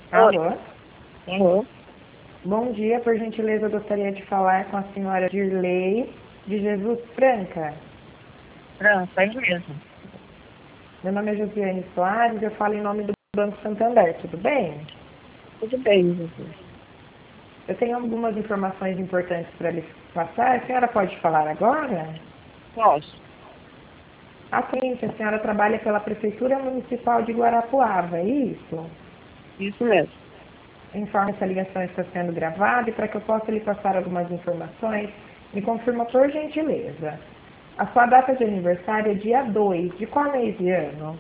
Oi. Alô? Alô? Bom dia, por gentileza, eu gostaria de falar com a senhora Dirley de Jesus Franca. França, é mesmo. Meu nome é Josiane Soares, eu falo em nome do Banco Santander, tudo bem? Tudo bem, Jesus. Eu tenho algumas informações importantes para lhe passar, a senhora pode falar agora? Posso? Seguinte, a senhora trabalha pela Prefeitura Municipal de Guarapuava, é isso? Isso mesmo. Informa essa ligação está sendo gravada e para que eu possa lhe passar algumas informações, me confirma por gentileza. A sua data de aniversário é dia 2, de qual mês e ano?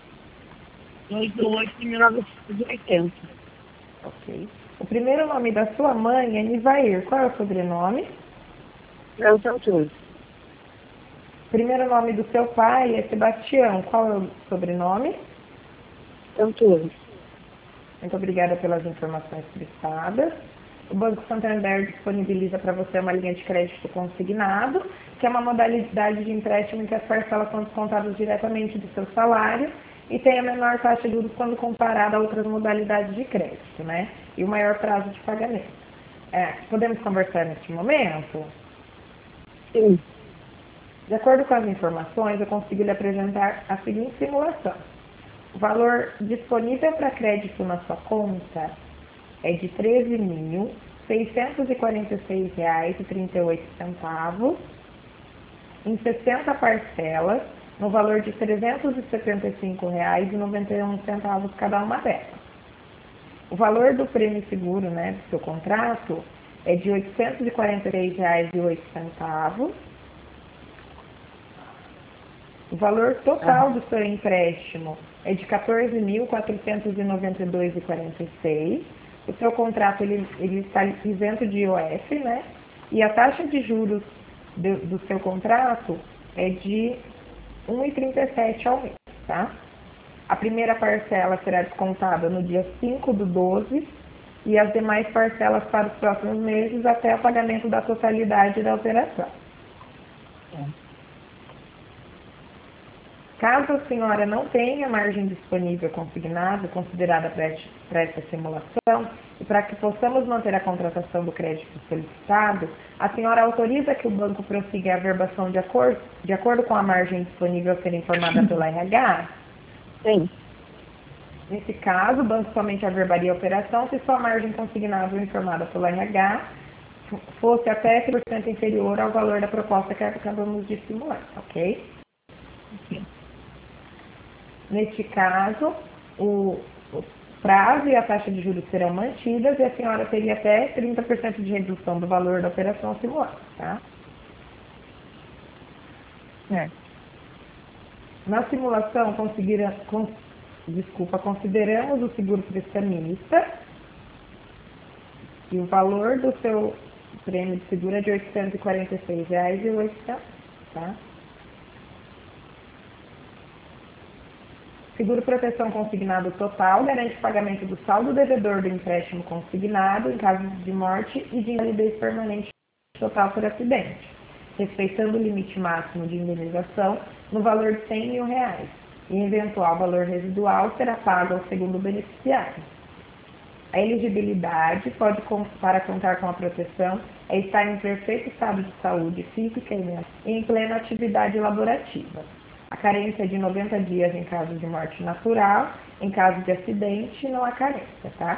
2/8 de 1980. Ok. O primeiro nome da sua mãe é Nivair, qual é o sobrenome? França Altura. O primeiro nome do seu pai é Sebastião, qual é o sobrenome? Altura. Muito obrigada pelas informações prestadas. O Banco Santander disponibiliza para você uma linha de crédito consignado, que é uma modalidade de empréstimo em que as parcelas são descontadas diretamente do seu salário e tem a menor taxa de juros quando comparada a outras modalidades de crédito, né? E o maior prazo de pagamento. Podemos conversar neste momento? Sim. De acordo com as informações, eu consigo lhe apresentar a seguinte simulação. O valor disponível para crédito na sua conta é de R$ 13.646,38 em 60 parcelas, no valor de R$ 375,91 cada uma delas. O valor do prêmio seguro, né, do seu contrato é de R$ 846,08. O valor total do seu empréstimo é de R$ 14.492,46. O seu contrato ele está isento de IOF, né? E a taxa de juros do seu contrato é de 1,37 ao mês, tá? A primeira parcela será descontada no dia 5/12 e as demais parcelas para os próximos meses até o pagamento da totalidade da operação. Caso a senhora não tenha margem disponível consignada, considerada para essa simulação, e para que possamos manter a contratação do crédito solicitado, a senhora autoriza que o banco prossiga a averbação de acordo com a margem disponível a ser informada pela RH? Sim. Nesse caso, o banco somente averbaria a operação se sua margem consignável informada pela RH fosse até 100% inferior ao valor da proposta que acabamos de simular, ok? Sim. Neste caso, o prazo e a taxa de juros serão mantidas e a senhora teria até 30% de redução do valor da operação simulada, tá? Na simulação, consideramos o seguro prestamista e o valor do seu prêmio de seguro é de R$ 846,08, tá? Seguro proteção consignado total garante o pagamento do saldo devedor do empréstimo consignado em caso de morte e de invalidez permanente total por acidente, respeitando o limite máximo de indenização no valor de R$ 100 mil e eventual valor residual será pago ao segundo beneficiário. A elegibilidade para contar com a proteção é estar em perfeito estado de saúde física e em plena atividade laborativa. A carência é de 90 dias em caso de morte natural, em caso de acidente não há carência, tá?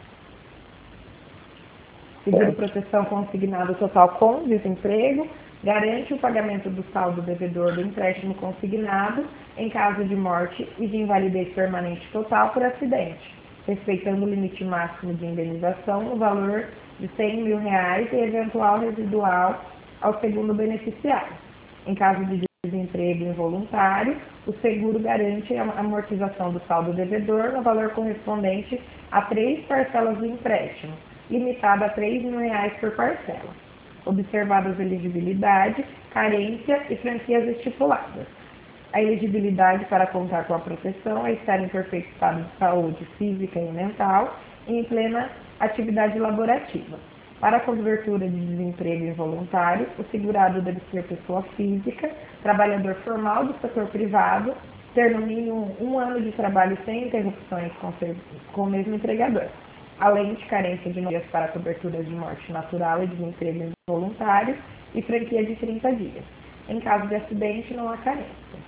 Seguro proteção consignado total com desemprego garante o pagamento do saldo devedor do empréstimo consignado em caso de morte e de invalidez permanente total por acidente, respeitando o limite máximo de indenização no valor de R$ 100 mil e eventual residual ao segundo beneficiário. Em caso de desemprego involuntário, o seguro garante a amortização do saldo devedor no valor correspondente a 3 parcelas do empréstimo, limitada a R$ 3 mil por parcela, observadas elegibilidade, carência e franquias estipuladas. A elegibilidade para contar com a proteção é estar em perfeito estado de saúde física e mental e em plena atividade laborativa. Para a cobertura de desemprego involuntário, o segurado deve ser pessoa física, trabalhador formal do setor privado, ter no mínimo 1 ano de trabalho sem interrupções com o mesmo empregador, além de carência de dias para coberturas de morte natural e desemprego involuntário e franquia de 30 dias. Em caso de acidente, não há carência.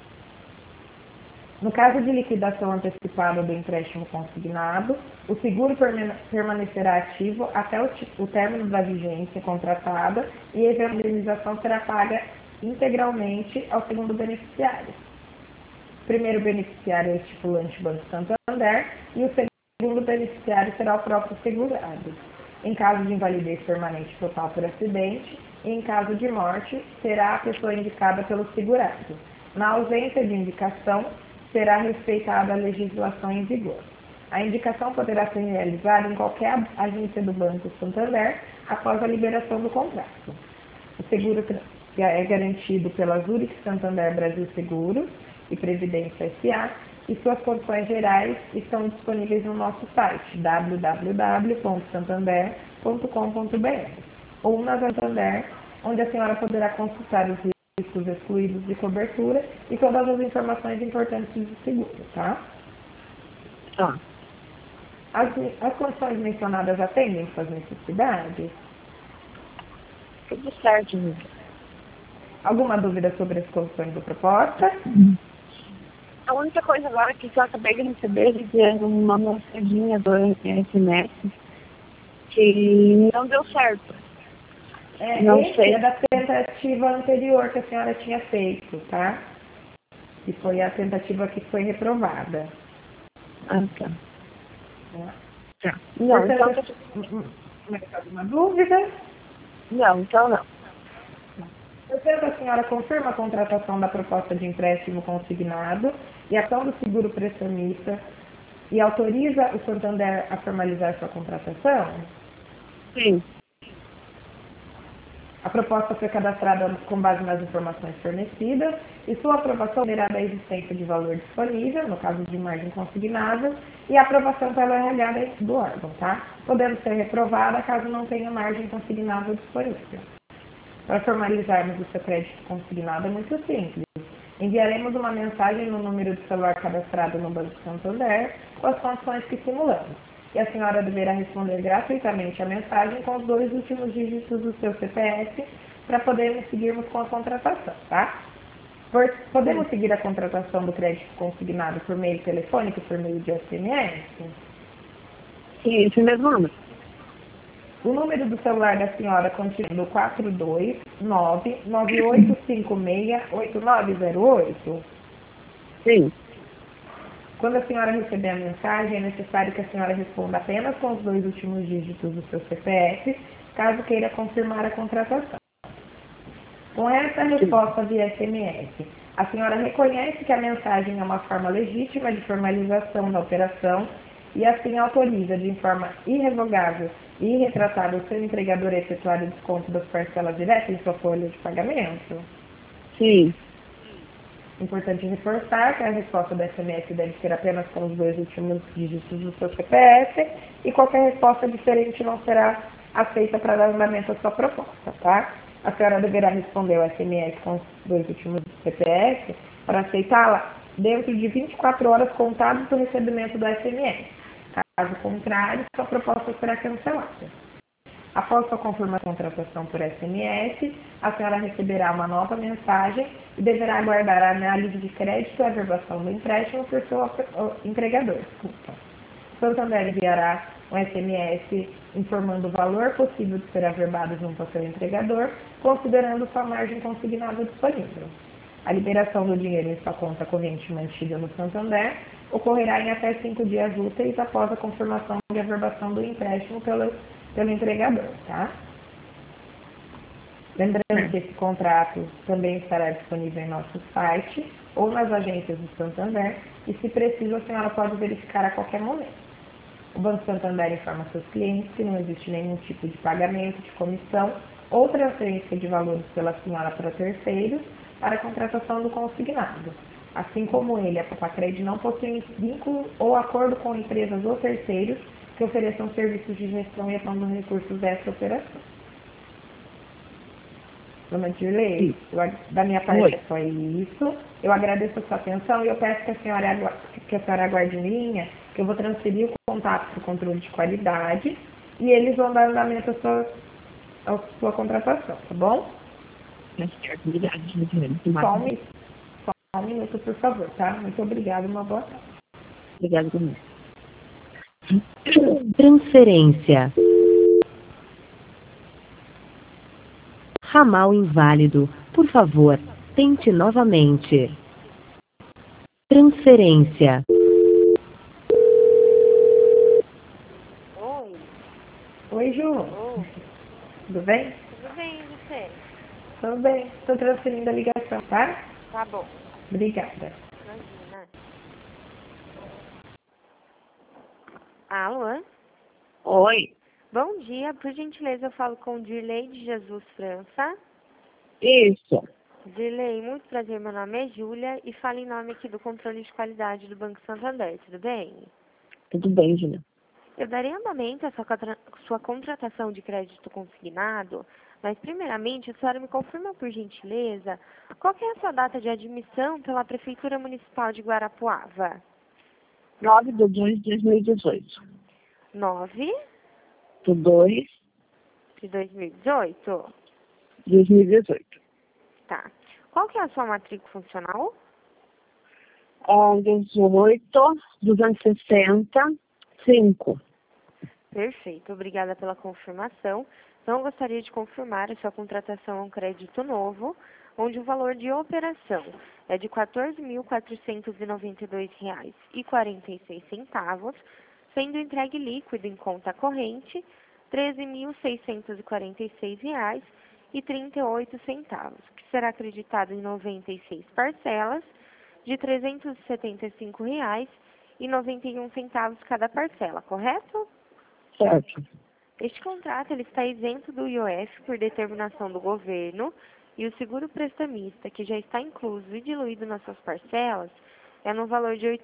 No caso de liquidação antecipada do empréstimo consignado, o seguro permanecerá ativo até o término da vigência contratada e a indenização será paga integralmente ao segundo beneficiário. O primeiro beneficiário é o estipulante Banco Santander e o segundo beneficiário será o próprio segurado. Em caso de invalidez permanente total por acidente e em caso de morte, será a pessoa indicada pelo segurado. Na ausência de indicação, será respeitada a legislação em vigor. A indicação poderá ser realizada em qualquer agência do Banco Santander após a liberação do contrato. O seguro é garantido pela Zurich Santander Brasil Seguros e Previdência S.A. e suas condições gerais estão disponíveis no nosso site www.santander.com.br ou na Santander, onde a senhora poderá consultar os riscos excluídos de cobertura e todas as informações importantes do seguro, tá? Tá. As condições mencionadas atendem suas necessidades? Tudo certo, amiga. Alguma dúvida sobre as condições da proposta? A única coisa agora que eu acabei de receber dizendo uma mensaginha do SMS que não deu certo. Não Esse sei. é da tentativa anterior que a senhora tinha feito, tá? Que foi a tentativa que foi reprovada. Ah, tá. Tá. Não, Portanto, então... mais alguma dúvida? Não, então não. Portanto, a senhora confirma a contratação da proposta de empréstimo consignado e a ação do seguro prestamista e autoriza o Santander a formalizar sua contratação? Sim. A proposta foi cadastrada com base nas informações fornecidas e sua aprovação dependerá da existência de valor disponível, no caso de margem consignada, e a aprovação pela RH do órgão, tá? Podendo ser reprovada caso não tenha margem consignada disponível. Para formalizarmos o seu crédito consignado é muito simples. Enviaremos uma mensagem no número de celular cadastrado no Banco Santander com as condições que simulamos. E a senhora deverá responder gratuitamente a mensagem com os 2 últimos dígitos do seu CPF para podermos seguirmos com a contratação, tá? Podemos seguir a contratação do crédito consignado por meio telefônico e por meio de SMS? Sim, esse mesmo número. O número do celular da senhora continua 429-9856-8908. Sim. Quando a senhora receber a mensagem, é necessário que a senhora responda apenas com os 2 últimos dígitos do seu CPF, caso queira confirmar a contratação. Com essa resposta via SMS, a senhora reconhece que a mensagem é uma forma legítima de formalização da operação e assim autoriza de forma irrevogável e irretratável o seu empregador a efetuar o desconto das parcelas diretas em sua folha de pagamento? Sim. Importante reforçar que a resposta do SMS deve ser apenas com os 2 últimos dígitos do seu CPF e qualquer resposta diferente não será aceita para dar andamento à sua proposta, tá? A senhora deverá responder o SMS com os 2 últimos do CPF para aceitá-la dentro de 24 horas contadas do recebimento do SMS. Caso contrário, sua proposta será cancelada. Após sua confirmação de contratação por SMS, a senhora receberá uma nova mensagem e deverá aguardar a análise de crédito e a averbação do empréstimo por seu empregador. O Santander enviará um SMS informando o valor possível de ser averbado junto ao seu empregador, considerando sua margem consignada disponível. A liberação do dinheiro em sua conta corrente mantida no Santander ocorrerá em até 5 dias úteis após a confirmação de averbação do empréstimo pelo empregador, tá? Lembrando que esse contrato também estará disponível em nosso site ou nas agências do Santander e, se preciso, a senhora pode verificar a qualquer momento. O Banco Santander informa seus clientes que não existe nenhum tipo de pagamento de comissão ou transferência de valores pela senhora para terceiros para a contratação do consignado. Assim como ele, a Papacred não possui vínculo ou acordo com empresas ou terceiros que ofereçam serviços de gestão e atuam nos recursos dessa operação. Dona Dirley, da minha parte é só isso. Eu agradeço a sua atenção e eu peço que a senhora aguarde em linha, que eu vou transferir o contato para o controle de qualidade e eles vão dar andamento à sua contratação, tá bom? Tá certo, obrigada, Juliana. Só um minuto, por favor, tá? Muito obrigada, uma boa tarde. Obrigada também. Transferência. Ramal inválido. Por favor, tente novamente. Transferência. Oi. Oi, Ju. Oi. Tudo bem? Tudo bem, e você? Tudo bem. Estou transferindo a ligação, tá? Tá bom. Obrigada. Imagina. Alô? Oi. Bom dia, por gentileza eu falo com Dirley de Jesus França. Isso. Dirley, muito prazer, meu nome é Júlia e falo em nome aqui do controle de qualidade do Banco Santander, tudo bem? Tudo bem, Juliana. Eu darei andamento à sua contratação de crédito consignado, mas primeiramente a senhora me confirma por gentileza qual que é a sua data de admissão pela Prefeitura Municipal de Guarapuava? 9/2/2018. 9 Do 2 de 2018? 2018. Tá. Qual que é a sua matrícula funcional? 18/260/5. Perfeito, obrigada pela confirmação. Então, eu gostaria de confirmar a sua contratação a um crédito novo, onde o valor de operação é de R$ 14.492,46, sendo entregue líquido em conta corrente R$ 13.646,38, que será acreditado em 96 parcelas de R$ 375,91 cada parcela, correto? Certo. Este contrato ele está isento do IOF por determinação do governo e o seguro prestamista, que já está incluso e diluído nas suas parcelas, é no valor de R$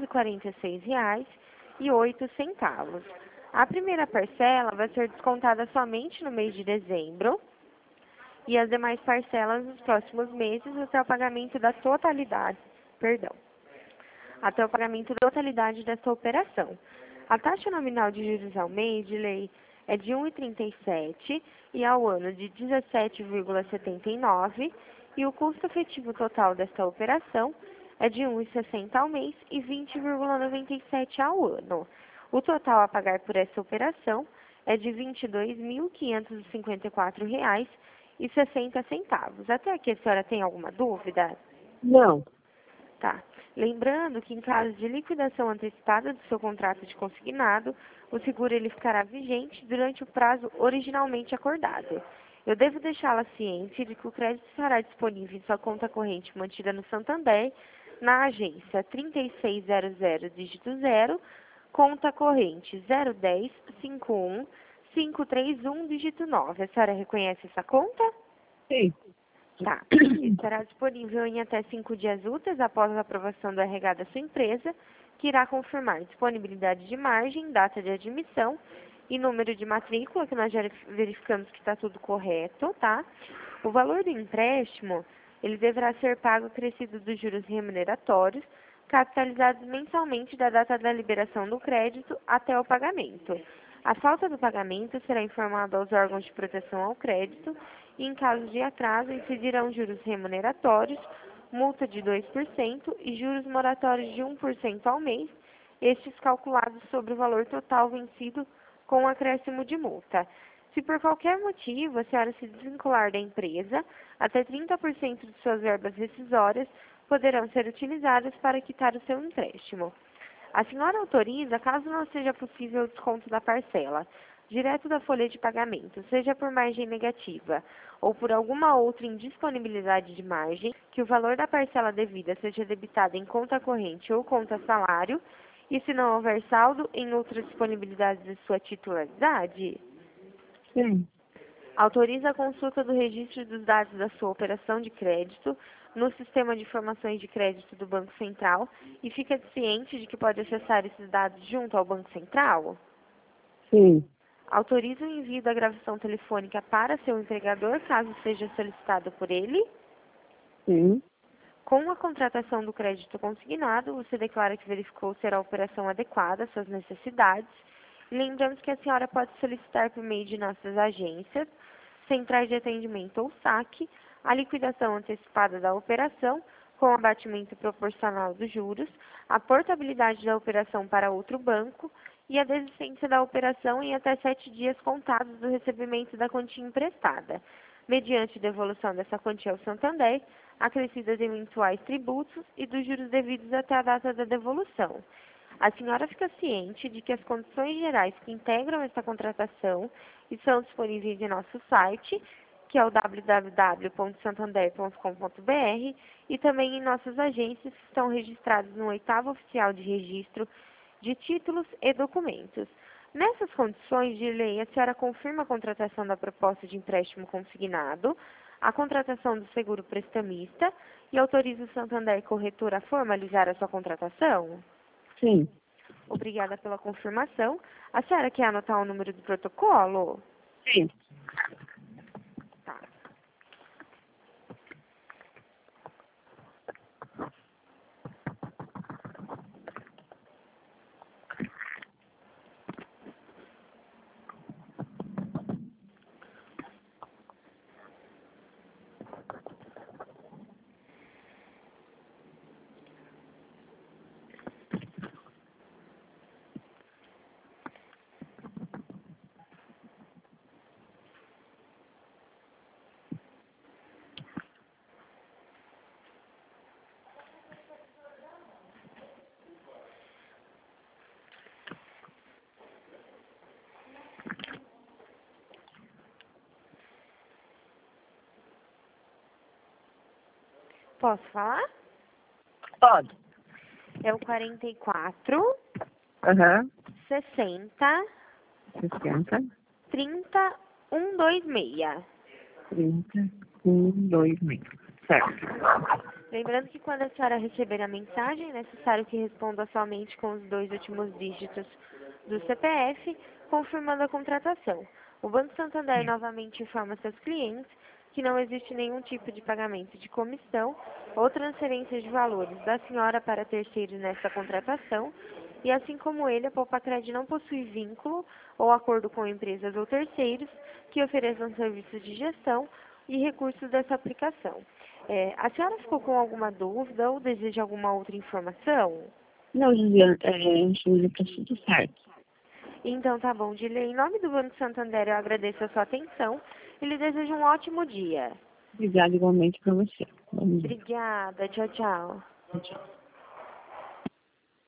846,08. A primeira parcela vai ser descontada somente no mês de dezembro e as demais parcelas nos próximos meses até o pagamento da totalidade, até o pagamento da totalidade dessa operação. A taxa nominal de juros ao mês de lei é de 1,37 e ao ano de 17,79 e o custo efetivo total desta operação é de 1,60 ao mês e 20,97 ao ano. O total a pagar por essa operação é de R$ 22.554,60. Até aqui a senhora tem alguma dúvida? Não. Tá. Lembrando que em caso de liquidação antecipada do seu contrato de consignado, o seguro ele ficará vigente durante o prazo originalmente acordado. Eu devo deixá-la ciente de que o crédito estará disponível em sua conta corrente mantida no Santander, na agência 3600 dígito 0, conta corrente 010 51 531 dígito 9. A senhora reconhece essa conta? Sim. Tá. Estará disponível em até 5 dias úteis após a aprovação do RH da sua empresa, que irá confirmar disponibilidade de margem, data de admissão e número de matrícula, que nós já verificamos que está tudo correto, tá? O valor do empréstimo, ele deverá ser pago acrescido dos juros remuneratórios, capitalizados mensalmente da data da liberação do crédito até o pagamento. A falta do pagamento será informada aos órgãos de proteção ao crédito e, em caso de atraso, incidirão juros remuneratórios, multa de 2% e juros moratórios de 1% ao mês, estes calculados sobre o valor total vencido com acréscimo de multa. Se por qualquer motivo a senhora se desvincular da empresa, até 30% de suas verbas rescisórias poderão ser utilizadas para quitar o seu empréstimo. A senhora autoriza, caso não seja possível o desconto da parcela, direto da folha de pagamento, seja por margem negativa ou por alguma outra indisponibilidade de margem, que o valor da parcela devida seja debitado em conta corrente ou conta salário, e se não houver saldo em outras disponibilidades de sua titularidade? Sim. Autoriza a consulta do registro dos dados da sua operação de crédito no Sistema de Informações de Crédito do Banco Central e fica ciente de que pode acessar esses dados junto ao Banco Central? Sim. Autoriza o envio da gravação telefônica para seu empregador, caso seja solicitado por ele. Sim. Com a contratação do crédito consignado, você declara que verificou ser a operação adequada às suas necessidades. E lembramos que a senhora pode solicitar por meio de nossas agências, centrais de atendimento ou saque, a liquidação antecipada da operação, com abatimento proporcional dos juros, a portabilidade da operação para outro banco e a desistência da operação em até 7 dias contados do recebimento da quantia emprestada, mediante devolução dessa quantia ao Santander, acrescidas eventuais tributos e dos juros devidos até a data da devolução. A senhora fica ciente de que as condições gerais que integram esta contratação estão disponíveis em nosso site, que é o www.santander.com.br, e também em nossas agências que estão registradas no 8º Oficial de Registro de Títulos e Documentos. Nessas condições de lei, a senhora confirma a contratação da proposta de empréstimo consignado, a contratação do seguro prestamista e autoriza o Santander Corretor a formalizar a sua contratação? Sim. Obrigada pela confirmação. A senhora quer anotar o número do protocolo? Sim. Tá. Posso falar? Pode. É o 44 Aham. 60 60, 30 126. 30, 1, 2, meio. Certo. Lembrando que quando a senhora receber a mensagem, é necessário que responda somente com os 2 últimos dígitos do CPF, confirmando a contratação. O Banco Santander novamente informa seus clientes que não existe nenhum tipo de pagamento de comissão ou transferência de valores da senhora para terceiros nesta contratação, e assim como ele, a Poupacred não possui vínculo ou acordo com empresas ou terceiros que ofereçam serviços de gestão e recursos dessa aplicação. A senhora ficou com alguma dúvida ou deseja alguma outra informação? Não, Juliana, Júlia, tá tudo certo. Então tá bom, Dilei. Em nome do Banco Santander, eu agradeço a sua atenção e lhe desejo um ótimo dia. Obrigada igualmente para você. Bom dia. Obrigada. Tchau, tchau. Tchau.